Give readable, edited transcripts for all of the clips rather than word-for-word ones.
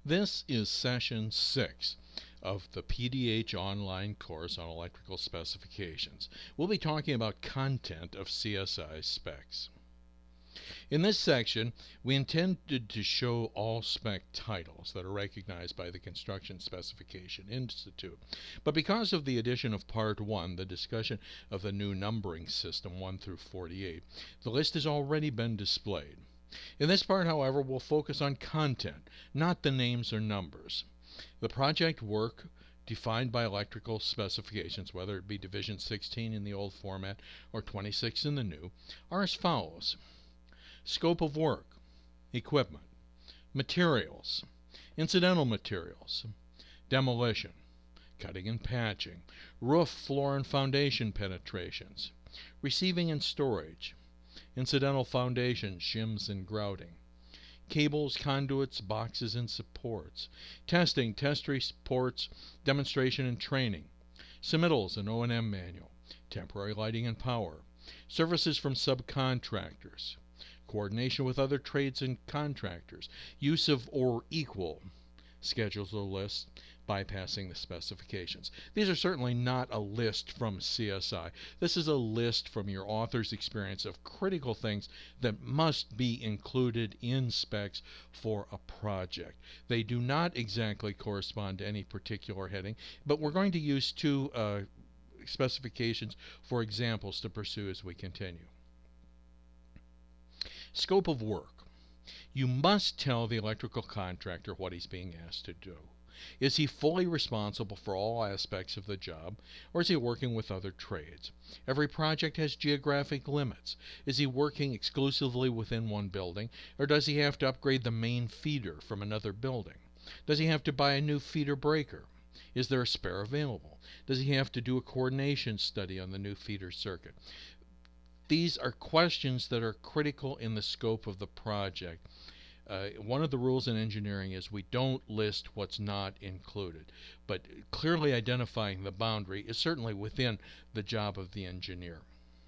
This is session 6 of the PDH online course on electrical specifications. We'll be talking about content of CSI specs. In this section, we intended to show all spec titles that are recognized by the Construction Specification Institute. But because of the addition of Part 1, the discussion of the new numbering system 1 through 48, the list has already been displayed. In this part, however, we'll focus on content, not the names or numbers. The project work defined by electrical specifications, whether it be Division 16 in the old format or 26 in the new, are as follows. Scope of work, equipment, materials, incidental materials, demolition, cutting and patching, roof, floor, and foundation penetrations, receiving and storage, incidental foundations, shims and grouting, cables, conduits, boxes, and supports, testing, test reports, demonstration and training, submittals and O&M manual, temporary lighting and power, services from subcontractors, coordination with other trades and contractors, use of or equal schedules or lists, bypassing the specifications. These are certainly not a list from CSI. This is a list from your author's experience of critical things that must be included in specs for a project. They do not exactly correspond to any particular heading, but we're going to use two specifications for examples to pursue as we continue. Scope of work. You must tell the electrical contractor what he's being asked to do. Is he fully responsible for all aspects of the job, or is he working with other trades? Every project has geographic limits. Is he working exclusively within one building, or does he have to upgrade the main feeder from another building? Does he have to buy a new feeder breaker? Is there a spare available? Does he have to do a coordination study on the new feeder circuit? These are questions that are critical in the scope of the project. One of the rules in engineering is we don't list what's not included, but clearly identifying the boundary is certainly within the job of the engineer.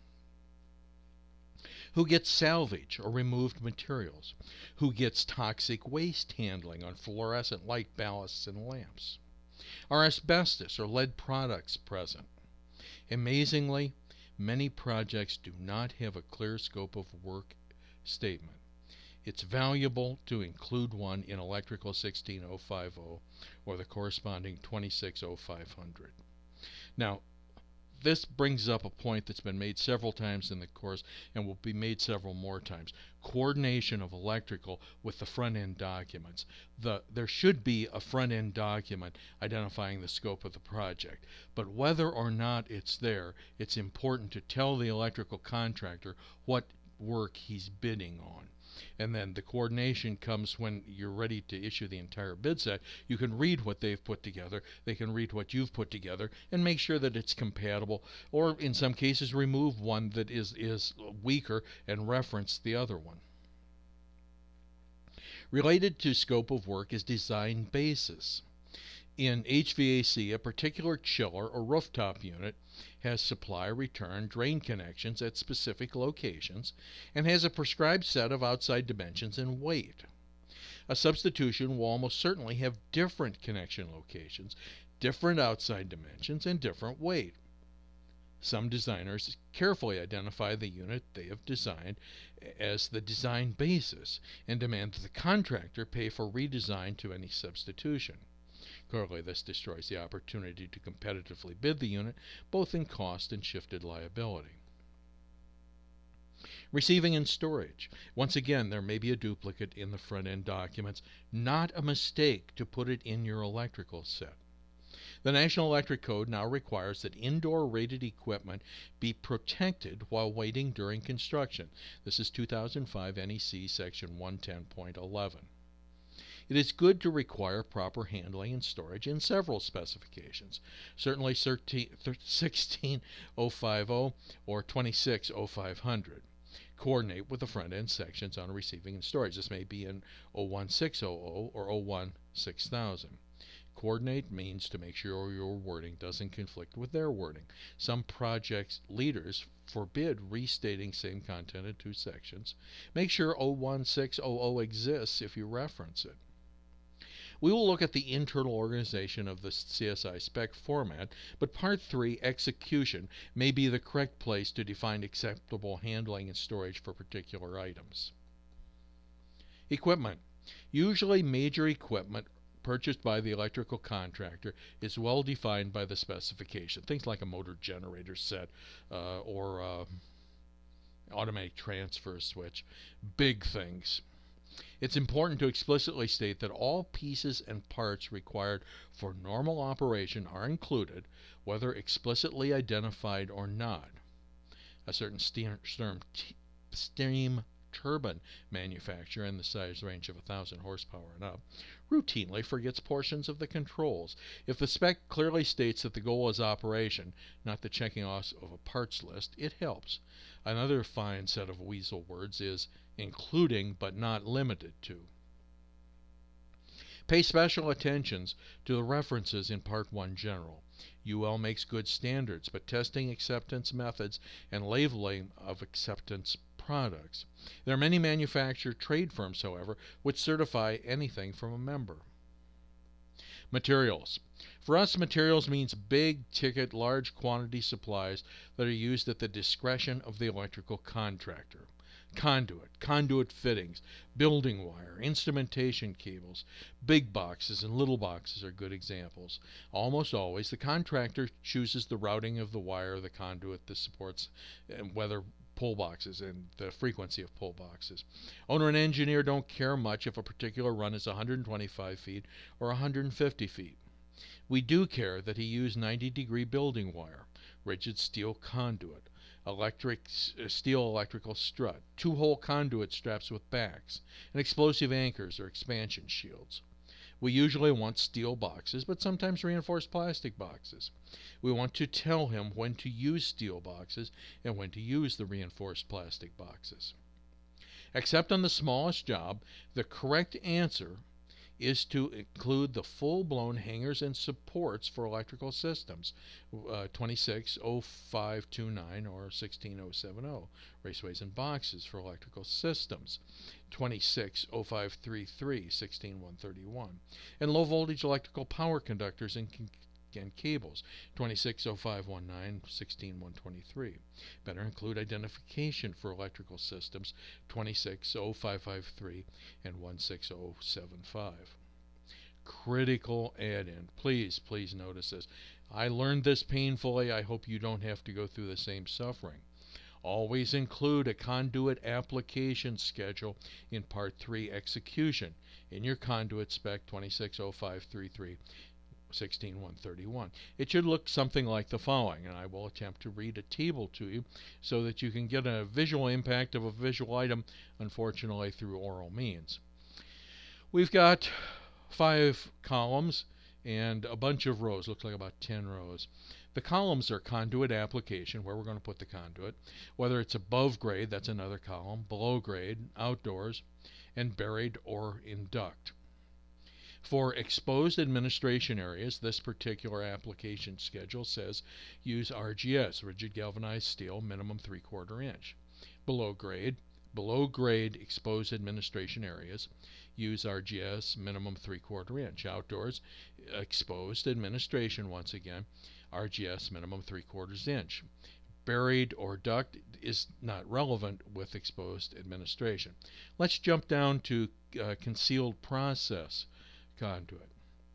Who gets salvage or removed materials? Who gets toxic waste handling on fluorescent light ballasts and lamps? Are asbestos or lead products present? Amazingly, many projects do not have a clear scope of work statement. It's valuable to include one in Electrical 16050 or the corresponding 2600500. Now, this brings up a point that's been made several times in the course and will be made several more times. Coordination of electrical with the front-end documents. There should be a front-end document identifying the scope of the project, but whether or not it's there, it's important to tell the electrical contractor what work he's bidding on. And then the coordination comes when you're ready to issue the entire bid set. You can read what they've put together, they can read what you've put together, and make sure that it's compatible, or in some cases remove one that is weaker and reference the other one. Related to scope of work is design basis. In HVAC, a particular chiller or rooftop unit has supply, return, drain connections at specific locations and has a prescribed set of outside dimensions and weight. A substitution will almost certainly have different connection locations, different outside dimensions, and different weight. Some designers carefully identify the unit they have designed as the design basis and demand that the contractor pay for redesign to any substitution. Clearly, this destroys the opportunity to competitively bid the unit, both in cost and shifted liability. Receiving and storage. Once again, there may be a duplicate in the front-end documents. Not a mistake to put it in your electrical set. The National Electric Code now requires that indoor rated equipment be protected while waiting during construction. This is 2005 NEC section 110.11. It is good to require proper handling and storage in several specifications, certainly 16050 or 2600500. Coordinate with the front-end sections on receiving and storage. This may be in 01600 or 016,000. Coordinate means to make sure your wording doesn't conflict with their wording. Some project leaders forbid restating same content in two sections. Make sure 01600 exists if you reference it. We will look at the internal organization of the CSI spec format, but Part 3, execution, may be the correct place to define acceptable handling and storage for particular items. Equipment. Usually major equipment purchased by the electrical contractor is well defined by the specification. Things like a motor generator set or automatic transfer switch. Big things. It's important to explicitly state that all pieces and parts required for normal operation are included, whether explicitly identified or not. A certain steam turbine manufacturer in the size range of 1,000 horsepower and up routinely forgets portions of the controls. If the spec clearly states that the goal is operation, not the checking off of a parts list, it helps. Another fine set of weasel words is including but not limited to. Pay special attentions to the references in Part 1 General. UL makes good standards, but testing acceptance methods and labeling of acceptance products. There are many manufacturer trade firms, however, which certify anything from a member. Materials. For us, materials means big ticket, large quantity supplies that are used at the discretion of the electrical contractor. Conduit fittings, building wire, instrumentation cables, big boxes and little boxes are good examples. Almost always, the contractor chooses the routing of the wire, the conduit, the supports, and whether pull boxes and the frequency of pull boxes. Owner and engineer don't care much if a particular run is 125 feet or 150 feet. We do care that he use 90-degree building wire, rigid steel conduit, steel electrical strut, two-hole conduit straps with backs, and explosive anchors or expansion shields. We usually want steel boxes, but sometimes reinforced plastic boxes. We want to tell him when to use steel boxes and when to use the reinforced plastic boxes. Except on the smallest job, the correct answer is to include the full-blown hangers and supports for electrical systems, 260529 or 16070, raceways and boxes for electrical systems, 260533, 16131, and low-voltage electrical power conductors and cables, 260519, 16123. Better include identification for electrical systems, 260553 and 16075. Critical add-in. Please notice this. I learned this painfully. I hope you don't have to go through the same suffering. Always include a conduit application schedule in Part 3 execution in your conduit spec 260533. 16131. It should look something like the following, and I will attempt to read a table to you so that you can get a visual impact of a visual item, unfortunately through oral means. We've got 5 columns and a bunch of rows, looks like about 10 rows. The columns are conduit application, where we're going to put the conduit, whether it's above grade, that's another column, below grade, outdoors, and buried or in duct. For exposed administration areas, this particular application schedule says use RGS, rigid galvanized steel, minimum 3/4 inch. Below grade exposed administration areas, use RGS, minimum 3/4 inch. Outdoors, exposed administration, once again, RGS, minimum 3/4 inch. Buried or duct is not relevant with exposed administration. Let's jump down to concealed process conduit.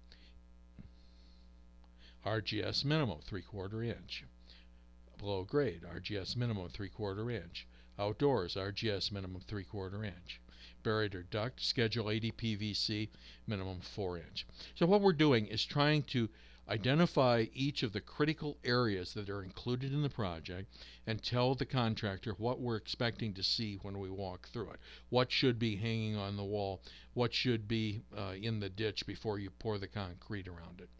RGS minimum 3/4 inch. Below grade, RGS minimum 3/4 inch. Outdoors, RGS minimum 3/4 inch. Buried or duct, schedule 80 PVC, minimum 4 inch. So what we're doing is trying to identify each of the critical areas that are included in the project and tell the contractor what we're expecting to see when we walk through it. What should be hanging on the wall, what should be in the ditch before you pour the concrete around it.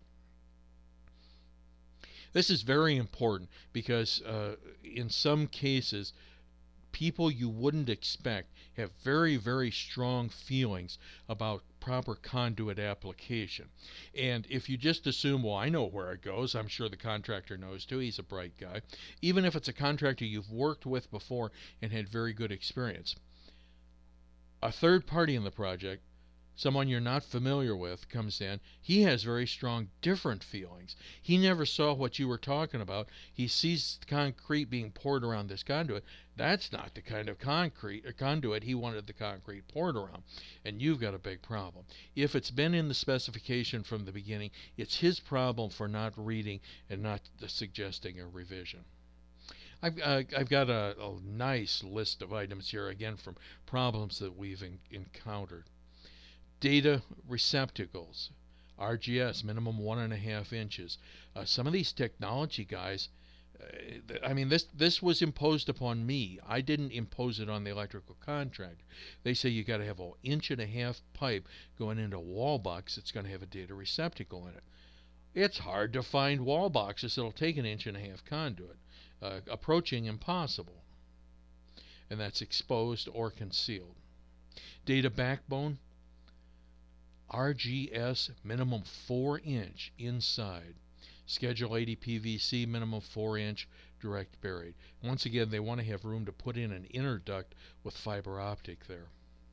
This is very important because in some cases, people you wouldn't expect have very, very strong feelings about proper conduit application. And if you just assume, well, I know where it goes, I'm sure the contractor knows too, he's a bright guy, even if it's a contractor you've worked with before and had very good experience, a third party in the project someone you're not familiar with comes in, he has very strong different feelings. He never saw what you were talking about. He sees concrete being poured around this conduit. That's not the kind of conduit he wanted the concrete poured around, and you've got a big problem. If it's been in the specification from the beginning, it's his problem for not reading and not suggesting a revision. I've got a nice list of items here, again, from problems that we've encountered. Data receptacles, RGS, minimum 1.5 inches. Some of these technology guys, this was imposed upon me. I didn't impose it on the electrical contractor. They say you got to have an 1.5-inch pipe going into a wall box that's going to have a data receptacle in it. It's hard to find wall boxes that'll take an 1.5-inch conduit. Approaching impossible. And that's exposed or concealed. Data backbone, RGS, minimum 4-inch inside. Schedule 80 PVC, minimum 4-inch direct buried. Once again, they want to have room to put in an inner duct with fiber optic there.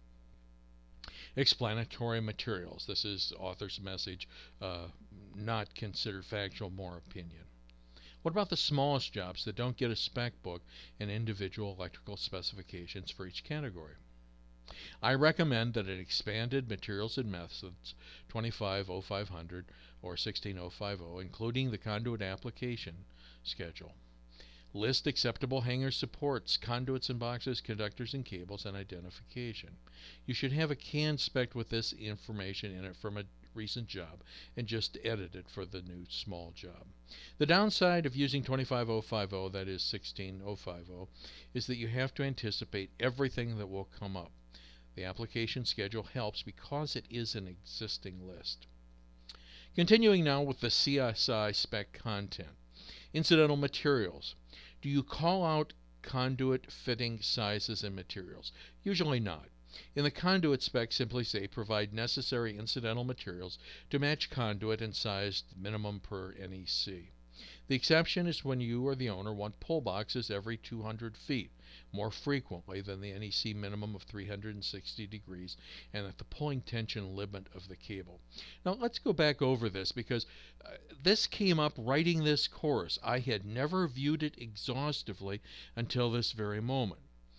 Explanatory materials. This is author's message, not considered factual, more opinion. What about the smallest jobs that don't get a spec book and individual electrical specifications for each category? I recommend that an expanded Materials and Methods 250500 or 16050, including the conduit application schedule. List acceptable hanger supports, conduits and boxes, conductors and cables, and identification. You should have a CAN spec with this information in it from a recent job and just edit it for the new small job. The downside of using 25050, that is 16050, is that you have to anticipate everything that will come up. The application schedule helps because it is an existing list. Continuing now with the CSI spec content. Incidental materials. Do you call out conduit fitting sizes and materials? Usually not. In the conduit spec, simply say provide necessary incidental materials to match conduit and size minimum per NEC. The exception is when you or the owner want pull boxes every 200 feet, more frequently than the NEC minimum of 360 degrees, and at the pulling tension limit of the cable. Now let's go back over this, because this came up writing this course. I had never viewed it exhaustively until this very moment.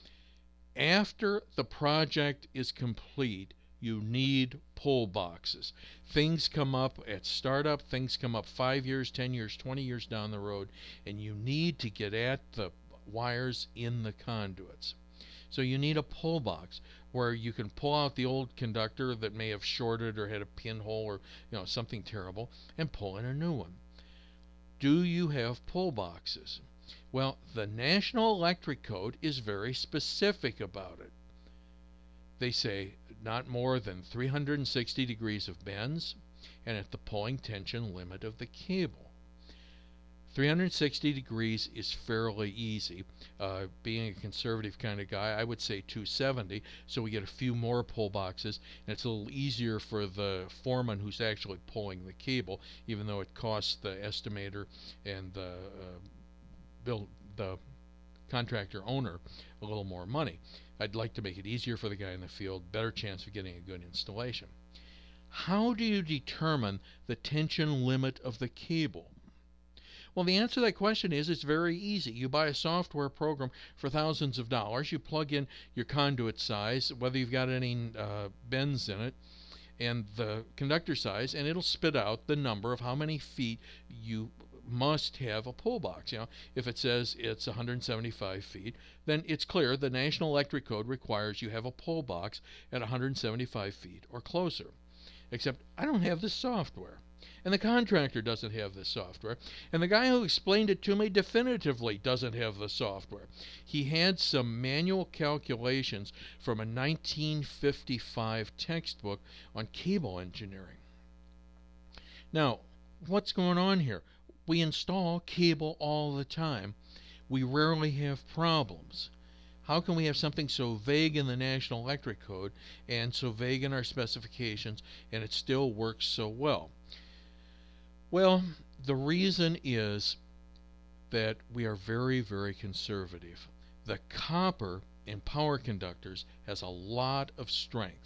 After the project is complete, you need pull boxes. Things come up at startup, things come up 5 years, 10 years, 20 years down the road, and you need to get at the wires in the conduits. So you need a pull box where you can pull out the old conductor that may have shorted or had a pinhole or something terrible and pull in a new one. Do you have pull boxes? Well, the National Electric Code is very specific about it. They say not more than 360 degrees of bends and at the pulling tension limit of the cable. 360 degrees is fairly easy. Being a conservative kind of guy, I would say 270, so we get a few more pull boxes, and it's a little easier for the foreman who's actually pulling the cable, even though it costs the estimator and the contractor owner a little more money. I'd like to make it easier for the guy in the field, better chance of getting a good installation. How do you determine the tension limit of the cable? Well, the answer to that question is it's very easy. You buy a software program for thousands of dollars. You plug in your conduit size, whether you've got any bends in it, and the conductor size, and it'll spit out the number of how many feet you must have a pull box. If it says it's 175 feet, then it's clear the National Electric Code requires you have a pull box at 175 feet or closer. Except I don't have this software, and the contractor doesn't have this software, and the guy who explained it to me definitively doesn't have the software. He had some manual calculations from a 1955 textbook on cable engineering. Now, what's going on here? We install cable all the time. We rarely have problems. How can we have something so vague in the National Electric Code and so vague in our specifications, and it still works so well? Well, the reason is that we are very, very conservative. The copper in power conductors has a lot of strength.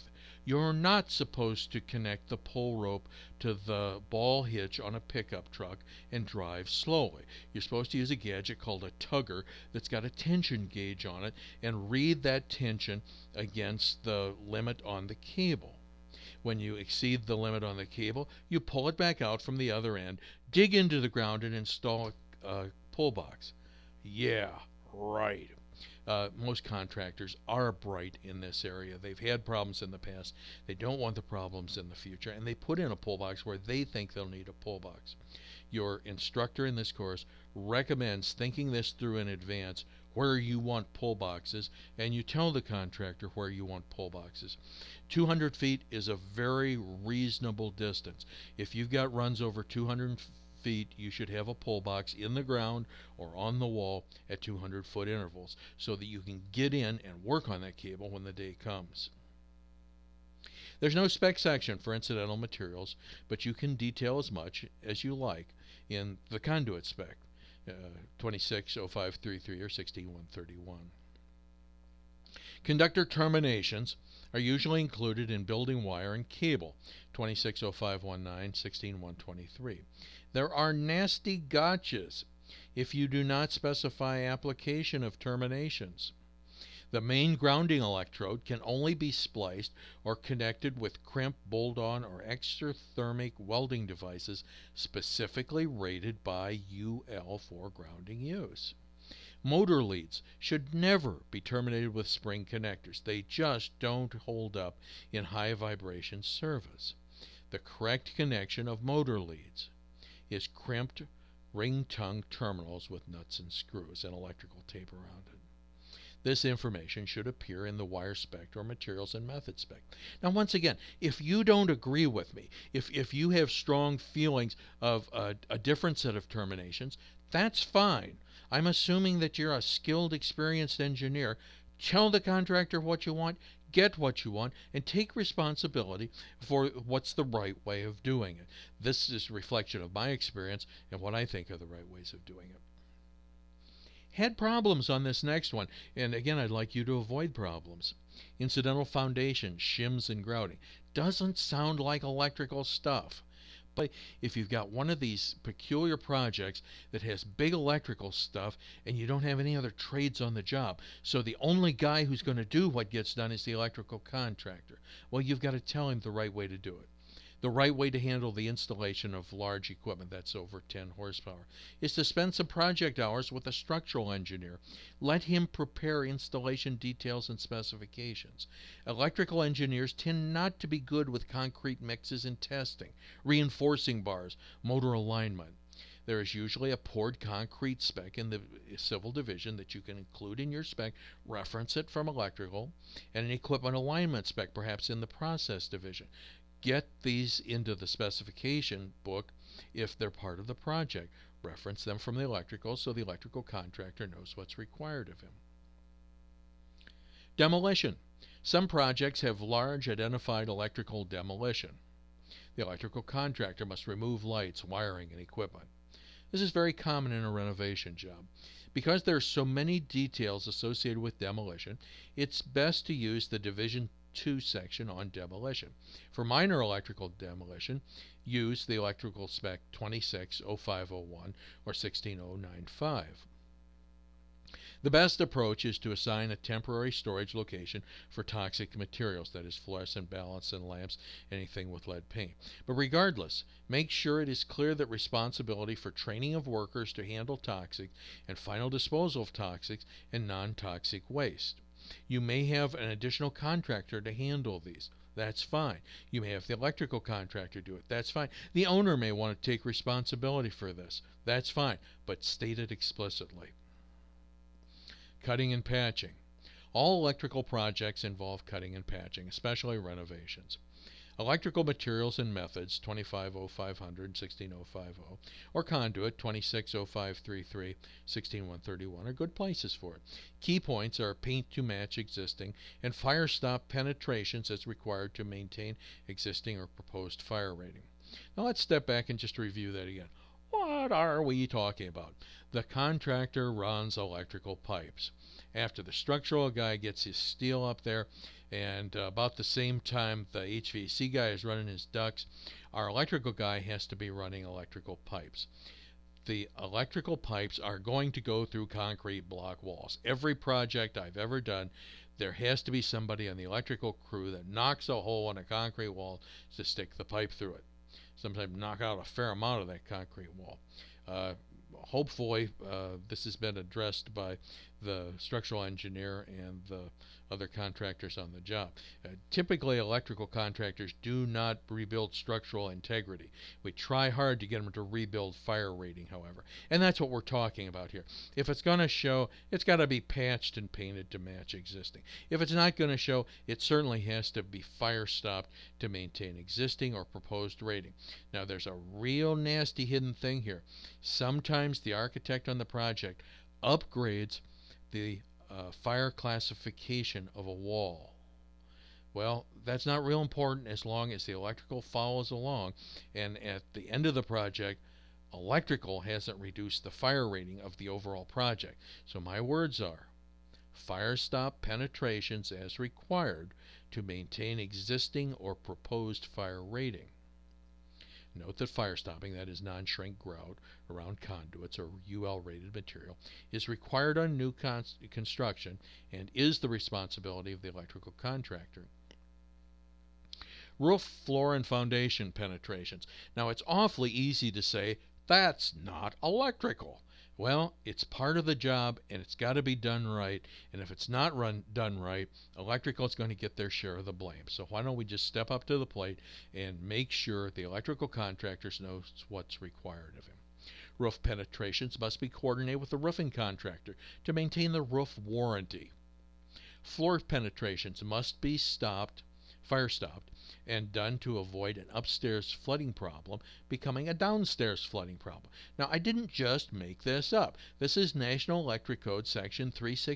You're not supposed to connect the pull rope to the ball hitch on a pickup truck and drive slowly. You're supposed to use a gadget called a tugger that's got a tension gauge on it and read that tension against the limit on the cable. When you exceed the limit on the cable, you pull it back out from the other end, dig into the ground, and install a pull box. Yeah, right. Most contractors are bright in this area. They've had problems in the past. They don't want the problems in the future, and they put in a pull box where they think they'll need a pull box. Your instructor in this course recommends thinking this through in advance, where you want pull boxes, and you tell the contractor where you want pull boxes. 200 feet is a very reasonable distance. If you've got runs over 200 feet, you should have a pull box in the ground or on the wall at 200-foot intervals so that you can get in and work on that cable when the day comes. There's no spec section for incidental materials, but you can detail as much as you like in the conduit spec, 260533 or 16131. Conductor terminations are usually included in building wire and cable, 260519, 16123. There are nasty gotchas if you do not specify application of terminations. The main grounding electrode can only be spliced or connected with crimp, bolt-on, or exothermic welding devices specifically rated by UL for grounding use. Motor leads should never be terminated with spring connectors. They just don't hold up in high vibration service. The correct connection of motor leads is crimped ring tongue terminals with nuts and screws and electrical tape around it. This information should appear in the wire spec or materials and method spec. Now, once again, if you don't agree with me, if you have strong feelings of a different set of terminations, that's fine. I'm assuming that you're a skilled, experienced engineer. Tell the contractor what you want, get what you want, and take responsibility for what's the right way of doing it. This is a reflection of my experience and what I think are the right ways of doing it. Had problems on this next one, and again, I'd like you to avoid problems. Incidental foundation, shims, and grouting. Doesn't sound like electrical stuff. But if you've got one of these peculiar projects that has big electrical stuff and you don't have any other trades on the job, so the only guy who's going to do what gets done is the electrical contractor, well, you've got to tell him the right way to do it. The right way to handle the installation of large equipment that's over 10 horsepower is to spend some project hours with a structural engineer. Let him prepare installation details and specifications. Electrical engineers tend not to be good with concrete mixes and testing, reinforcing bars, motor alignment. There is usually a poured concrete spec in the civil division that you can include in your spec, reference it from electrical, and an equipment alignment spec perhaps in the process division. Get these into the specification book if they're part of the project. Reference them from the electrical so the electrical contractor knows what's required of him. Demolition. Some projects have large identified electrical demolition. The electrical contractor must remove lights, wiring, and equipment. This is very common in a renovation job. Because there are so many details associated with demolition, it's best to use the Division 2 section on demolition. For minor electrical demolition, use the electrical spec 260501 or 16095. The best approach is to assign a temporary storage location for toxic materials, that is fluorescent ballasts and lamps, anything with lead paint. But regardless, make sure it is clear that responsibility for training of workers to handle toxic and final disposal of toxics and non-toxic waste. You may have an additional contractor to handle these. That's fine. You may have the electrical contractor do it. That's fine. The owner may want to take responsibility for this. That's fine, but state it explicitly. Cutting and patching. All electrical projects involve cutting and patching, especially renovations. Electrical materials and methods 250500 16050 or conduit 260533 16131 are good places for it. Key points are paint to match existing and fire stop penetrations as required to maintain existing or proposed fire rating. Now let's step back and just review that again. What are we talking about? The contractor runs electrical pipes. After the structural guy gets his steel up there, and about the same time the HVAC guy is running his ducts, our electrical guy has to be running electrical pipes. The electrical pipes are going to go through concrete block walls. Every project I've ever done, there has to be somebody on the electrical crew that knocks a hole in a concrete wall to stick the pipe through it. Sometimes knock out a fair amount of that concrete wall. Hopefully, this has been addressed by the structural engineer and the other contractors on the job. Typically, electrical contractors do not rebuild structural integrity. We try hard to get them to rebuild fire rating, however. And that's what we're talking about here. If it's going to show, it's got to be patched and painted to match existing. If it's not going to show, it certainly has to be fire stopped to maintain existing or proposed rating. Now, there's a real nasty hidden thing here. Sometimes the architect on the project upgrades the fire classification of a wall. Well, that's not real important as long as the electrical follows along, and at the end of the project, electrical hasn't reduced the fire rating of the overall project. So my words are, fire stop penetrations as required to maintain existing or proposed fire rating. Note that fire stopping, that is non-shrink grout around conduits or UL-rated material, is required on new construction and is the responsibility of the electrical contractor. Roof, floor, and foundation penetrations. Now, it's awfully easy to say, that's not electrical. Well, it's part of the job, and it's got to be done right. And if it's not done right, electrical is going to get their share of the blame. So why don't we just step up to the plate and make sure the electrical contractors knows what's required of him. Roof penetrations must be coordinated with the roofing contractor to maintain the roof warranty. Floor penetrations must be fire stopped, and done to avoid an upstairs flooding problem becoming a downstairs flooding problem. Now, I didn't just make this up. This is National Electric Code Section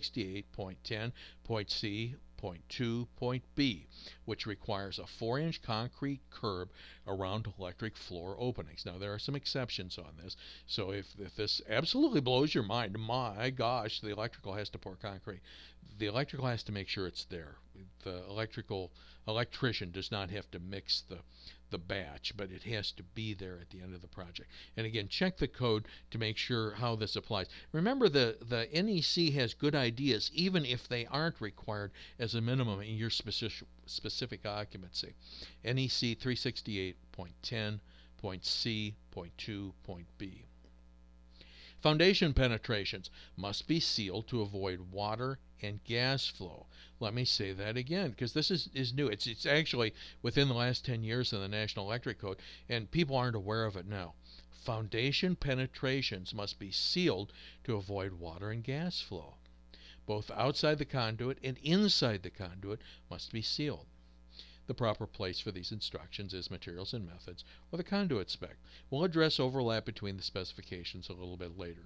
368.10.C.2.B, which requires a 4-inch concrete curb around electric floor openings. Now, there are some exceptions on this, so if this absolutely blows your mind, my gosh, the electrical has to pour concrete. The electrical has to make sure it's there. The electrician does not have to mix the batch, but it has to be there at the end of the project. And again, check the code to make sure how this applies. Remember, the NEC has good ideas, even if they aren't required as a minimum in your specific occupancy. NEC 368.10.C.2.B. Foundation penetrations must be sealed to avoid water and gas flow. Let me say that again, because this is new. It's actually within the last 10 years in the National Electric Code, and people aren't aware of it now. Foundation penetrations must be sealed to avoid water and gas flow. Both outside the conduit and inside the conduit must be sealed. The proper place for these instructions is Materials and Methods, or the conduit spec. We'll address overlap between the specifications a little bit later.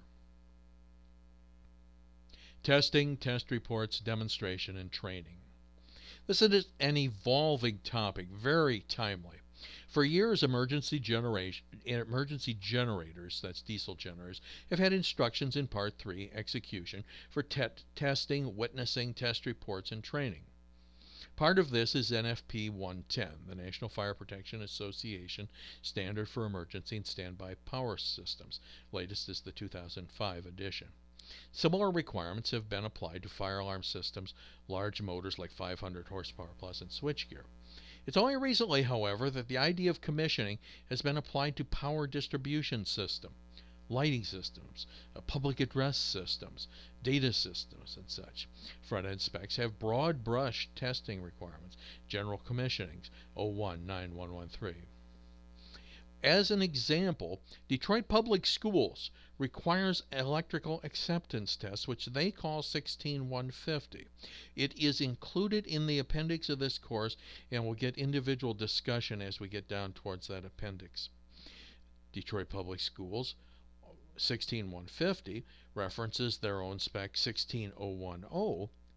Testing, test reports, demonstration, and training. This is an evolving topic, very timely. For years, emergency generators, that's diesel generators, have had instructions in Part 3, Execution, for testing, witnessing, test reports, and training. Part of this is NFP 110, the National Fire Protection Association Standard for Emergency and Standby Power Systems. Latest is the 2005 edition. Similar requirements have been applied to fire alarm systems, large motors like 500 horsepower plus, and switchgear. It's only recently, however, that the idea of commissioning has been applied to power distribution system, lighting systems, public address systems, data systems, and such. Front-end specs have broad brush testing requirements, general commissionings, 019113. As an example, Detroit Public Schools requires electrical acceptance tests, which they call 16150. It is included in the appendix of this course, and we'll get individual discussion as we get down towards that appendix. Detroit Public Schools 16150 references their own spec 16010,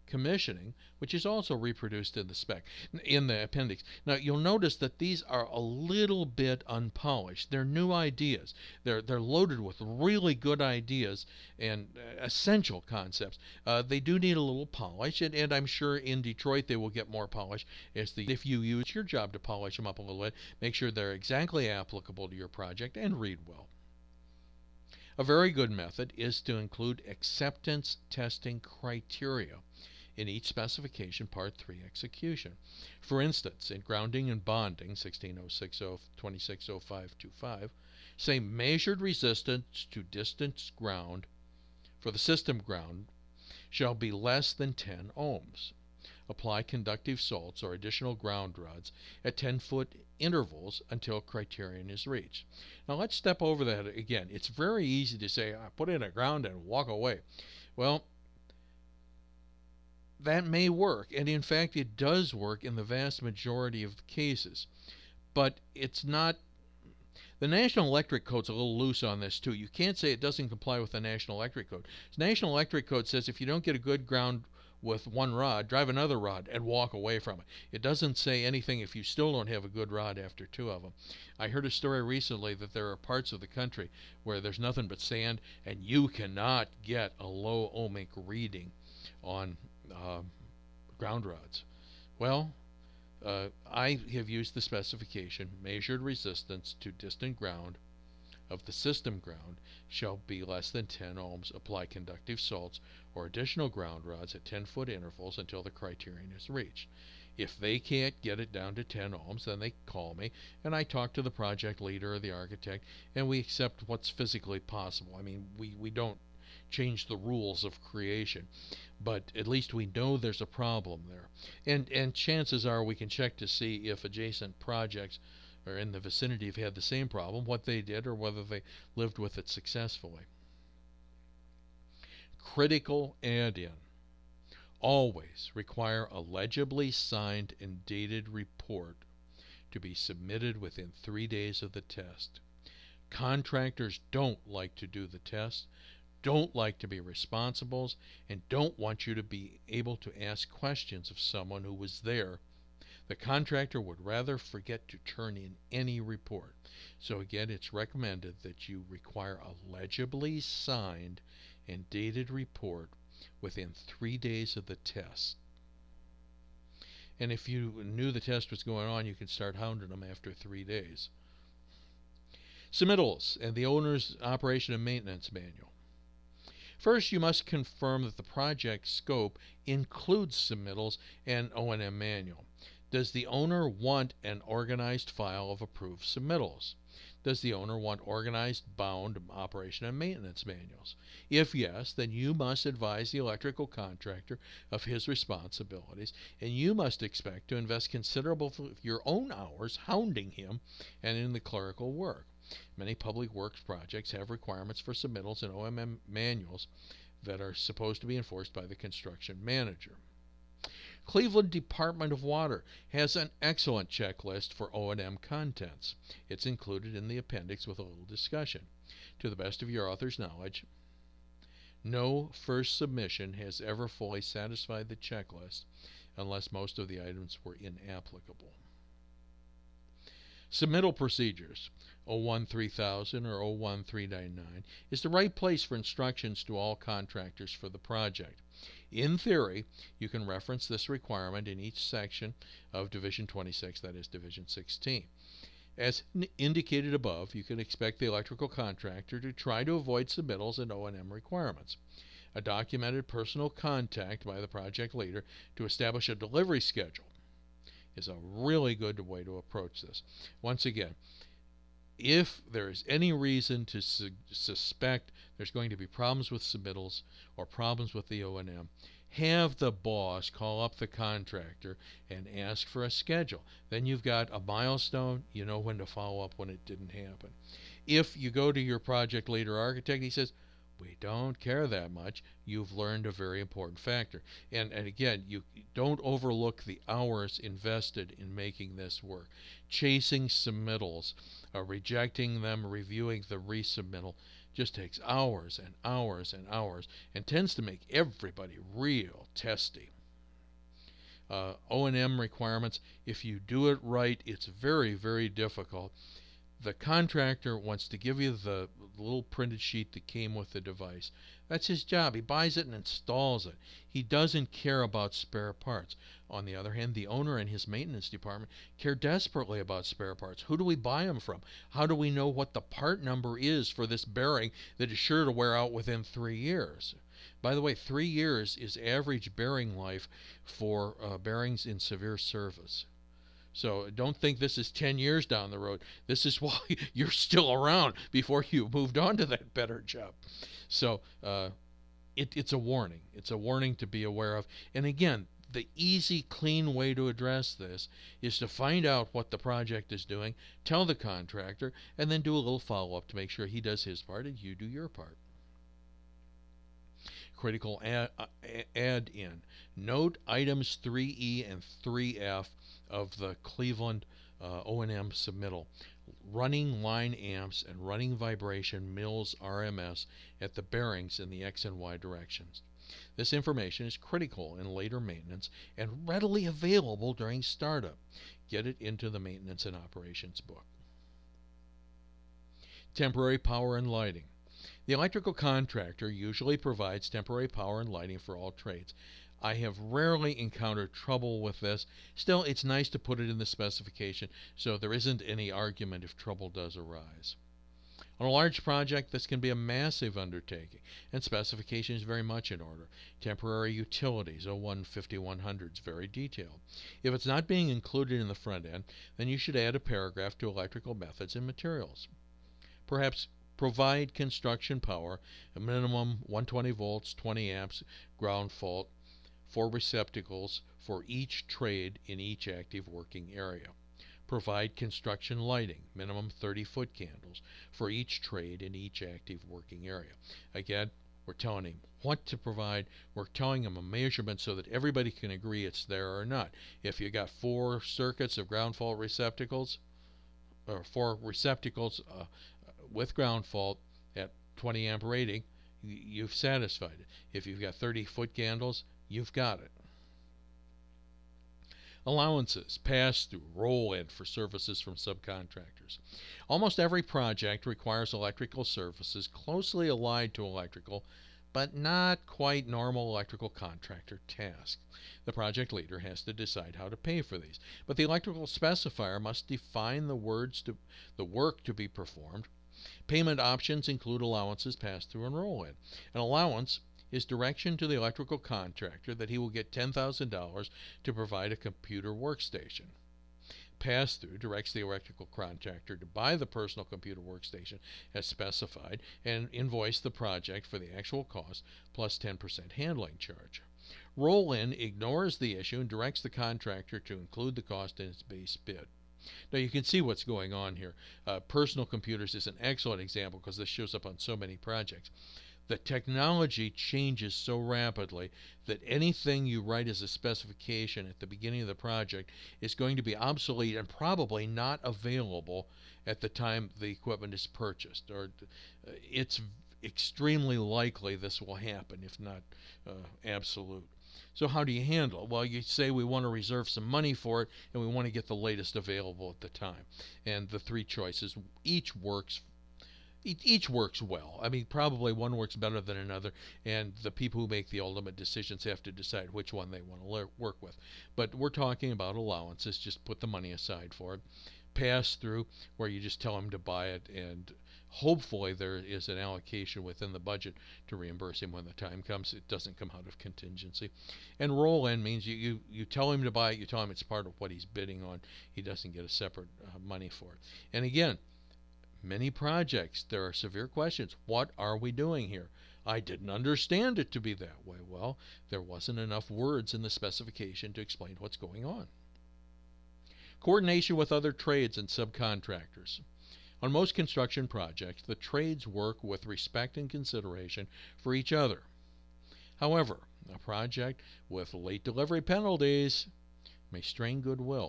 commissioning, which is also reproduced in the spec, in the appendix. Now you'll notice that these are a little bit unpolished. They're new ideas. They're loaded with really good ideas and essential concepts. They do need a little polish, and I'm sure in Detroit they will get more polish if you use your job to polish them up a little bit. Make sure they're exactly applicable to your project and read well. A very good method is to include acceptance testing criteria in each specification Part 3 execution. For instance, in grounding and bonding, 1606-260525, say measured resistance to distance ground for the system ground shall be less than 10 ohms. Apply conductive salts or additional ground rods at 10-foot intervals until criterion is reached. Now let's step over that again. It's very easy to say, put in a ground and walk away. Well, that may work, and in fact it does work in the vast majority of cases. But it's not. The National Electric Code's a little loose on this too. You can't say it doesn't comply with the National Electric Code. The National Electric Code says if you don't get a good ground with one rod, drive another rod and walk away from it. It doesn't say anything if you still don't have a good rod after 2 of them. I heard a story recently that there are parts of the country where there's nothing but sand and you cannot get a low ohmic reading on ground rods. Well, I have used the specification measured resistance to distant ground of the system ground shall be less than 10 ohms. Apply conductive salts or additional ground rods at 10-foot intervals until the criterion is reached. If they can't get it down to 10 ohms, then they call me and I talk to the project leader or the architect and we accept what's physically possible. I mean, we don't change the rules of creation, but at least we know there's a problem there. And chances are we can check to see if adjacent projects or in the vicinity have had the same problem, what they did, or whether they lived with it successfully. Critical add-in. Always require a legibly signed and dated report to be submitted within 3 days of the test. Contractors don't like to do the test, don't like to be responsible, and don't want you to be able to ask questions of someone who was there. The contractor would rather forget to turn in any report. So again, it's recommended that you require a legibly signed and dated report within 3 days of the test. And if you knew the test was going on, you could start hounding them after 3 days. Submittals and the owner's operation and maintenance manual. First, you must confirm that the project scope includes submittals and O&M manual. Does the owner want an organized file of approved submittals? Does the owner want organized bound operation and maintenance manuals? If yes, then you must advise the electrical contractor of his responsibilities, and you must expect to invest considerable of your own hours hounding him and in the clerical work. Many public works projects have requirements for submittals and O&M manuals that are supposed to be enforced by the construction manager. Cleveland Department of Water has an excellent checklist for O&M contents. It's included in the appendix with a little discussion. To the best of your author's knowledge, no first submission has ever fully satisfied the checklist unless most of the items were inapplicable. Submittal procedures. 01-3000 or 01-399 is the right place for instructions to all contractors for the project. In theory, you can reference this requirement in each section of Division 26, that is Division 16. As indicated above, you can expect the electrical contractor to try to avoid submittals and O&M requirements. A documented personal contact by the project leader to establish a delivery schedule is a really good way to approach this. Once again, if there is any reason to suspect there's going to be problems with submittals or problems with the O&M, have the boss call up the contractor and ask for a schedule. Then you've got a milestone. You know when to follow up when it didn't happen. If you go to your project leader architect, he says, we don't care that much, you've learned a very important factor. And again, you don't overlook the hours invested in making this work. Chasing submittals, rejecting them, reviewing the resubmittal just takes hours and hours and hours and tends to make everybody real testy. O&M requirements. If you do it right, it's very, very difficult. The contractor wants to give you the little printed sheet that came with the device. That's his job. He buys it and installs it. He doesn't care about spare parts. On the other hand, the owner and his maintenance department care desperately about spare parts. Who do we buy them from? How do we know what the part number is for this bearing that is sure to wear out within 3 years? By the way, 3 years is average bearing life for bearings in severe service. So don't think this is 10 years down the road. This is why you're still around before you moved on to that better job. So it's a warning. It's a warning to be aware of. And again, the easy, clean way to address this is to find out what the project is doing, tell the contractor, and then do a little follow-up to make sure he does his part and you do your part. Critical add-in. Note items 3E and 3F of the Cleveland O&M submittal. Running line amps and running vibration mils RMS at the bearings in the X and Y directions. This information is critical in later maintenance and readily available during startup. Get it into the maintenance and operations book. Temporary power and lighting. The electrical contractor usually provides temporary power and lighting for all trades. I have rarely encountered trouble with this. Still, it's nice to put it in the specification so there isn't any argument if trouble does arise. On a large project, this can be a massive undertaking, and specification is very much in order. Temporary utilities, 01-5100 is very detailed. If it's not being included in the front end, then you should add a paragraph to electrical methods and materials. Perhaps provide construction power, a minimum 120 volts, 20 amps, ground fault, for receptacles for each trade in each active working area. Provide construction lighting, minimum 30-foot candles, for each trade in each active working area. Again, we're telling him what to provide. We're telling him a measurement so that everybody can agree it's there or not. If you got 4 circuits of ground fault receptacles, or 4 receptacles with ground fault at 20 amp rating, you've satisfied it. If you've got 30-foot candles, you've got it. Allowances, pass-through, roll-in for services from subcontractors. Almost every project requires electrical services closely allied to electrical, but not quite normal electrical contractor tasks. The project leader has to decide how to pay for these, but the electrical specifier must define the work to be performed. Payment options include allowances, pass-through, and roll-in. An allowance is direction to the electrical contractor that he will get $10,000 to provide a computer workstation. Pass-through directs the electrical contractor to buy the personal computer workstation as specified and invoice the project for the actual cost plus 10% handling charge. Roll-in ignores the issue and directs the contractor to include the cost in its base bid. Now you can see what's going on here. Personal computers is an excellent example because this shows up on so many projects. The technology changes so rapidly that anything you write as a specification at the beginning of the project is going to be obsolete and probably not available at the time the equipment is purchased. Or it's extremely likely this will happen, if not absolute. So how do you handle it? Well, you say we want to reserve some money for it and we want to get the latest available at the time. And the 3 choices, each works well. I mean, probably one works better than another, and the people who make the ultimate decisions have to decide which one they want to work with. But we're talking about allowances, just put the money aside for it. Pass through, where you just tell them to buy it, and hopefully there is an allocation within the budget to reimburse him when the time comes. It doesn't come out of contingency. And roll-in means you tell him to buy it, you tell him it's part of what he's bidding on. He doesn't get a separate money for it. And again, many projects, there are severe questions. What are we doing here? I didn't understand it to be that way. Well, there wasn't enough words in the specification to explain what's going on. Coordination with other trades and subcontractors. On most construction projects, the trades work with respect and consideration for each other. However, a project with late delivery penalties may strain goodwill.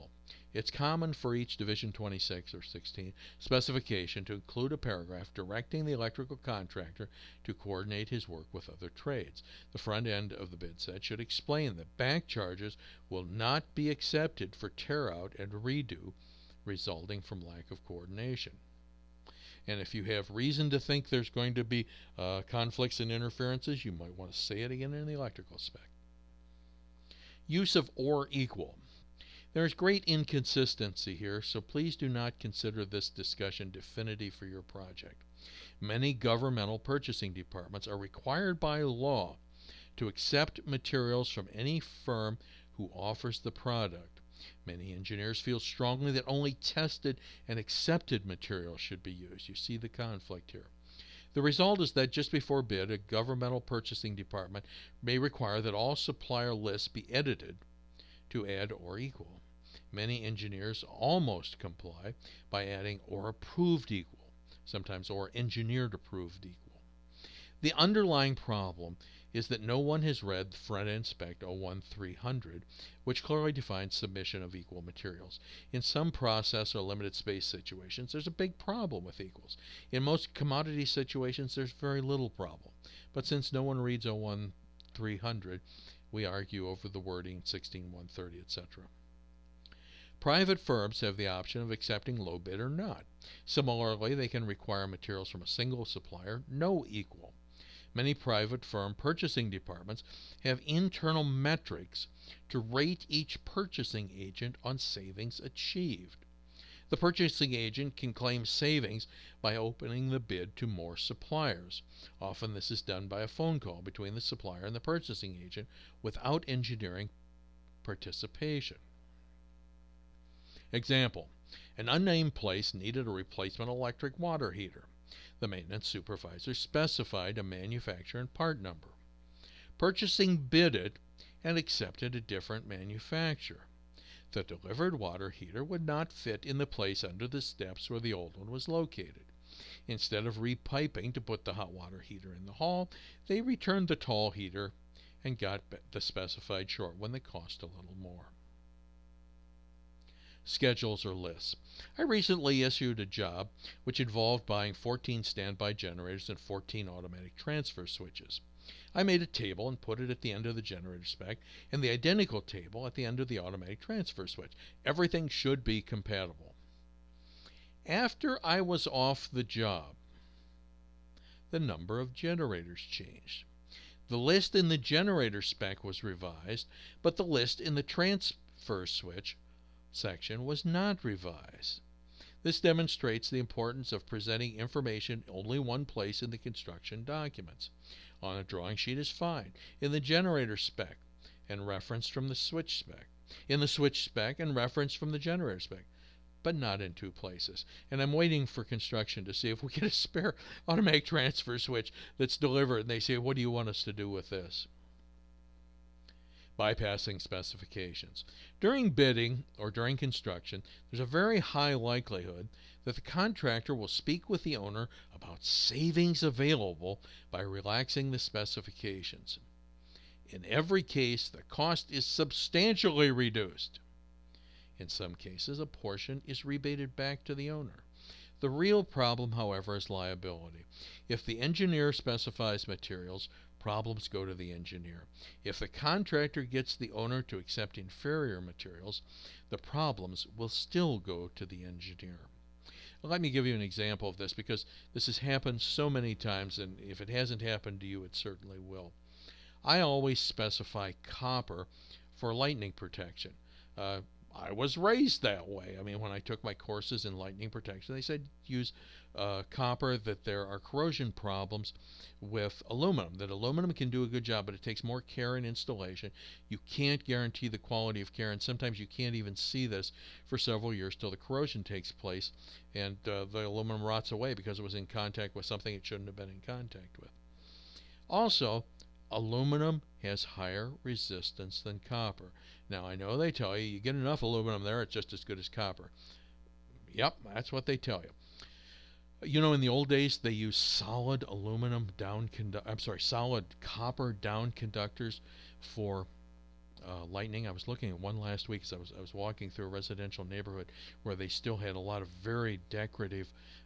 It's common for each Division 26 or 16 specification to include a paragraph directing the electrical contractor to coordinate his work with other trades. The front end of the bid set should explain that back charges will not be accepted for tear out and redo resulting from lack of coordination. And if you have reason to think there's going to be conflicts and interferences, you might want to say it again in the electrical spec. Use of or equal. There is great inconsistency here, so please do not consider this discussion definitive for your project. Many governmental purchasing departments are required by law to accept materials from any firm who offers the product. Many engineers feel strongly that only tested and accepted materials should be used. You see the conflict here. The result is that just before bid, a governmental purchasing department may require that all supplier lists be edited to add or equal. Many engineers almost comply by adding or approved equal, sometimes or engineered approved equal. The underlying problem is that no one has read Front-End Spec 01300, which clearly defines submission of equal materials. In some process or limited space situations, there's a big problem with equals. In most commodity situations, there's very little problem. But since no one reads 01300, we argue over the wording 16130, etc. Private firms have the option of accepting low bid or not. Similarly, they can require materials from a single supplier, no equal. Many private firm purchasing departments have internal metrics to rate each purchasing agent on savings achieved. The purchasing agent can claim savings by opening the bid to more suppliers. Often this is done by a phone call between the supplier and the purchasing agent without engineering participation. Example: an unnamed place needed a replacement electric water heater. The maintenance supervisor specified a manufacturer and part number. Purchasing bid it and accepted a different manufacturer. The delivered water heater would not fit in the place under the steps where the old one was located. Instead of repiping to put the hot water heater in the hall, they returned the tall heater and got the specified short one that cost a little more. Schedules or lists. I recently issued a job which involved buying 14 standby generators and 14 automatic transfer switches. I made a table and put it at the end of the generator spec and the identical table at the end of the automatic transfer switch. Everything should be compatible. After I was off the job, the number of generators changed. The list in the generator spec was revised, but the list in the transfer switch section was not revised. This demonstrates the importance of presenting information only one place in the construction documents. On a drawing sheet is fine. In the generator spec and reference from the switch spec. In the switch spec and reference from the generator spec. But not in two places. And I'm waiting for construction to see if we get a spare automatic transfer switch that's delivered and they say, what do you want us to do with this? Bypassing specifications. During bidding or during construction, there's a very high likelihood that the contractor will speak with the owner about savings available by relaxing the specifications. In every case, the cost is substantially reduced. In some cases, a portion is rebated back to the owner. The real problem, however, is liability. If the engineer specifies materials, problems go to the engineer. If the contractor gets the owner to accept inferior materials, the problems will still go to the engineer. Let me give you an example of this because this has happened so many times, and if it hasn't happened to you, it certainly will. I always specify copper for lightning protection. I was raised that way. I mean, when I took my courses in lightning protection, they said use copper, that there are corrosion problems with aluminum, that aluminum can do a good job, but it takes more care and installation. You can't guarantee the quality of care, and sometimes you can't even see this for several years till the corrosion takes place, and the aluminum rots away because it was in contact with something it shouldn't have been in contact with. Also, aluminum has higher resistance than copper. Now, I know they tell you, you get enough aluminum there, it's just as good as copper. Yep, that's what they tell you. You know, in the old days, they used solid copper down conductors for lightning. I was looking at one last week as I was walking through a residential neighborhood where they still had a lot of very decorative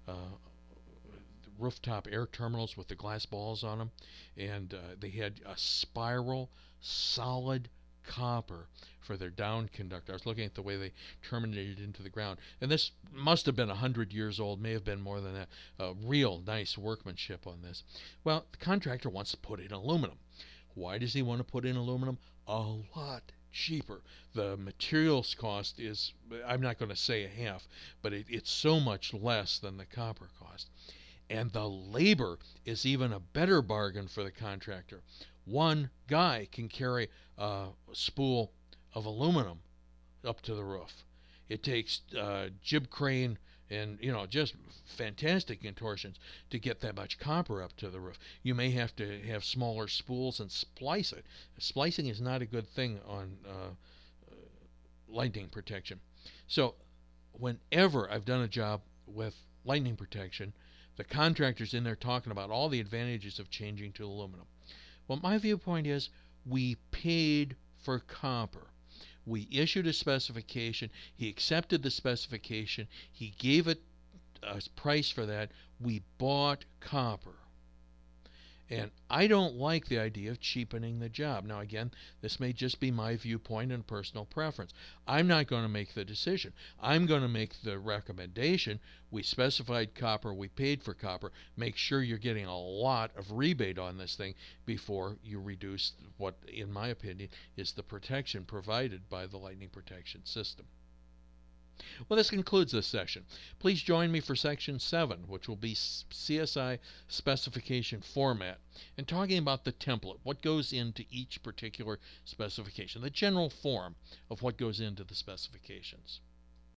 rooftop air terminals with the glass balls on them, and they had a spiral solid copper for their down conductor. I was looking at the way they terminated into the ground, and this must have been 100 years old, may have been more than that. Real nice workmanship on this. Well, the contractor wants to put in aluminum. Why does he want to put in aluminum? A lot cheaper. The materials cost is, I'm not going to say a half, but it's so much less than the copper cost. And the labor is even a better bargain for the contractor. One guy can carry a spool of aluminum up to the roof. It takes jib crane and just fantastic contortions to get that much copper up to the roof. You may have to have smaller spools and splice it. Splicing is not a good thing on lightning protection. So whenever I've done a job with lightning protection, the contractor's in there talking about all the advantages of changing to aluminum. Well, my viewpoint is we paid for copper. We issued a specification. He accepted the specification. He gave it a price for that. We bought copper. And I don't like the idea of cheapening the job. Now, again, this may just be my viewpoint and personal preference. I'm not going to make the decision. I'm going to make the recommendation. We specified copper. We paid for copper. Make sure you're getting a lot of rebate on this thing before you reduce what, in my opinion, is the protection provided by the lightning protection system. Well, this concludes this session. Please join me for Section 7, which will be CSI specification format, and talking about the template, what goes into each particular specification, the general form of what goes into the specifications.